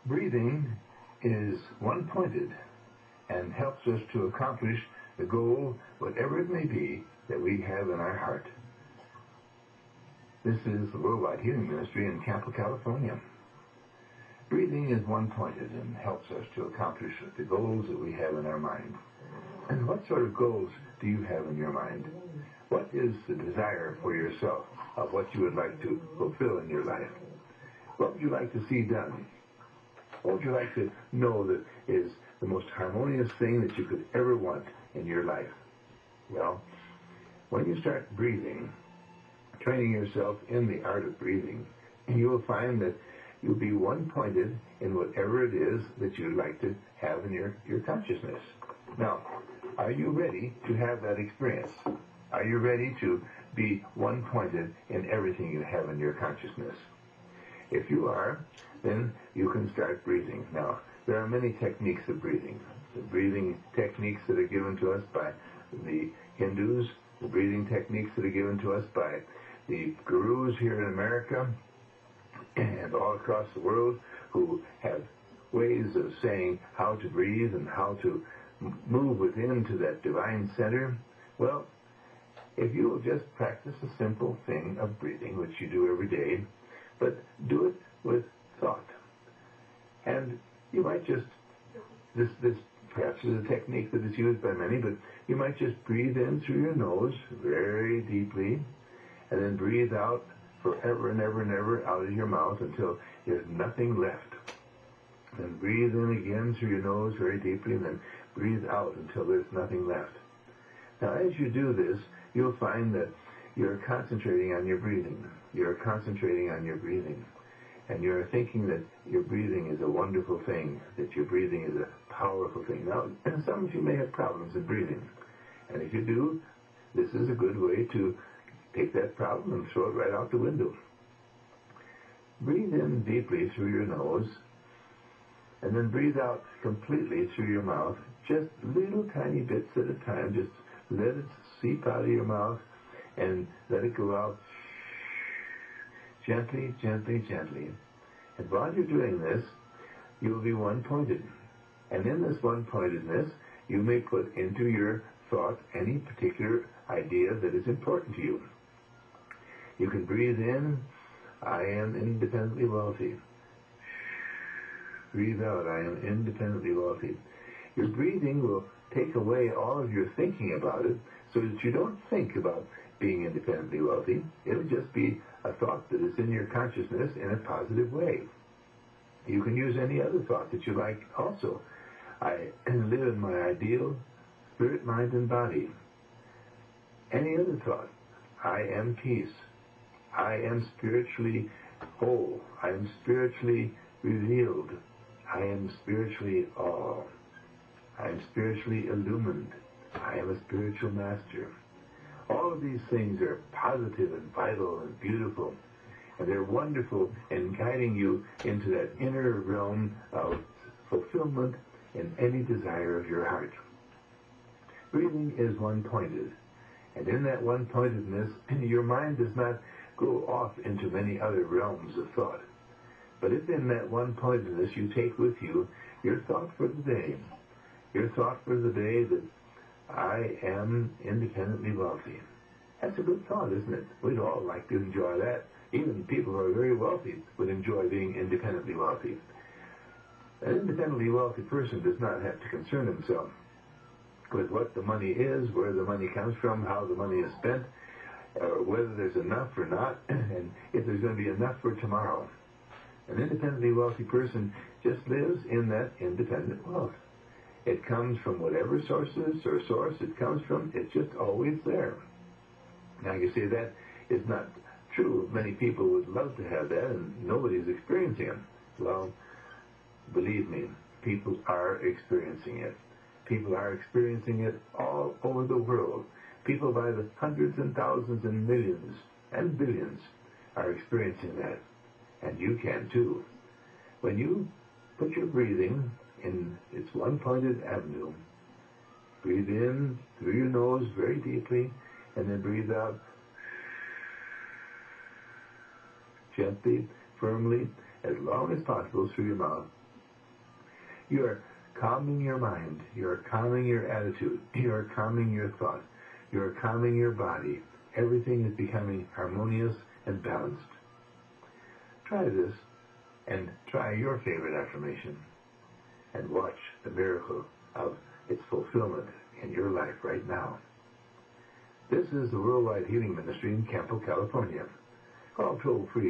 Breathing is one-pointed and helps us to accomplish the goal, whatever it may be, that we have in our heart. This is the Worldwide Healing Ministry in Campo, California. Breathing is one-pointed and helps us to accomplish the goals that we have in our mind. And what sort of goals do you have in your mind? What is the desire for yourself of what you would like to fulfill in your life? What would you like to see done? What would you like to know that is the most harmonious thing that you could ever want in your life? Well, when you start breathing, training yourself in the art of breathing, you will find that you'll be one-pointed in whatever it is that you'd like to have in your consciousness. Now, are you ready to have that experience? Are you ready to be one-pointed in everything you have in your consciousness? If you are, then you can start breathing. Now, there are many techniques of breathing. The breathing techniques that are given to us by the Hindus, the breathing techniques that are given to us by the gurus here in America and all across the world who have ways of saying how to breathe and how to move within to that divine center. Well, if you will just practice a simple thing of breathing, which you do every day, but do it with thought. And you might just, this perhaps is a technique that is used by many, but you might just breathe in through your nose very deeply, and then breathe out forever and ever and ever out of your mouth until there's nothing left. Then breathe in again through your nose very deeply, and then breathe out until there's nothing left. Now, as you do this, you'll find that you're concentrating on your breathing. You're concentrating on your breathing. And you're thinking that your breathing is a wonderful thing, that your breathing is a powerful thing. Now, some of you may have problems in breathing. And if you do, this is a good way to take that problem and throw it right out the window. Breathe in deeply through your nose, and then breathe out completely through your mouth, just little tiny bits at a time. Just let it seep out of your mouth and let it go out gently, gently, gently. And while you're doing this, you will be one-pointed. And in this one-pointedness, you may put into your thought any particular idea that is important to you. You can breathe in, I am independently wealthy. Breathe out, I am independently wealthy. Your breathing will take away all of your thinking about it so that you don't think about being independently wealthy. It'll just be a thought that is in your consciousness in a positive way. You can use any other thought that you like also. I live in my ideal spirit, mind, and body. Any other thought. I am peace. I am spiritually whole. I am spiritually revealed. I am spiritually all. I am spiritually illumined. I am a spiritual master. All of these things are positive and vital and beautiful, and they're wonderful in guiding you into that inner realm of fulfillment in any desire of your heart. Breathing is one-pointed, and in that one-pointedness, your mind does not go off into many other realms of thought. But if in that one-pointedness you take with you your thought for the day, your thought for the day that I am independently wealthy. That's a good thought, isn't it? We'd all like to enjoy that. Even people who are very wealthy would enjoy being independently wealthy. An independently wealthy person does not have to concern himself with what the money is, where the money comes from, how the money is spent, whether there's enough or not, and if there's going to be enough for tomorrow. An independently wealthy person just lives in that independent wealth. It comes from whatever source it comes from. It's just always there. Now you see, that is not true. Many people would love to have that, and nobody's experiencing it. Well, believe me, people are experiencing it. People are experiencing it all over the world. People by the hundreds and thousands and millions and billions are experiencing that. And you can too. When you put your breathing in its one-pointed avenue, breathe in through your nose very deeply, and then breathe out gently, firmly, as long as possible through your mouth. You are calming your mind. You are calming your attitude. You are calming your thought. You are calming your body. Everything is becoming harmonious and balanced. Try this and try your favorite affirmation and watch the miracle of its fulfillment in your life right now. This is the Worldwide Healing Ministry in Campo, California. Call toll-free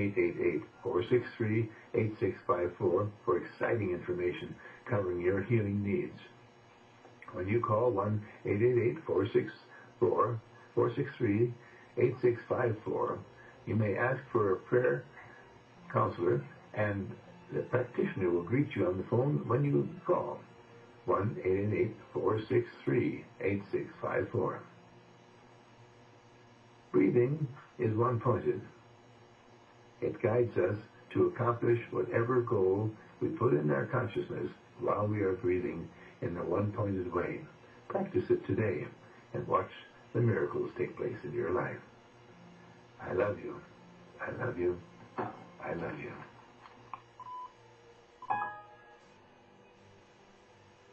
1-888-463-8654 for exciting information covering your healing needs. When you call 1-888-463-8654, you may ask for a prayer counselor, and the practitioner will greet you on the phone when you call. 1-888-463-8654. Breathing is one-pointed. It guides us to accomplish whatever goal we put in our consciousness while we are breathing in a one-pointed way. Practice it today and watch the miracles take place in your life. I love you. I love you.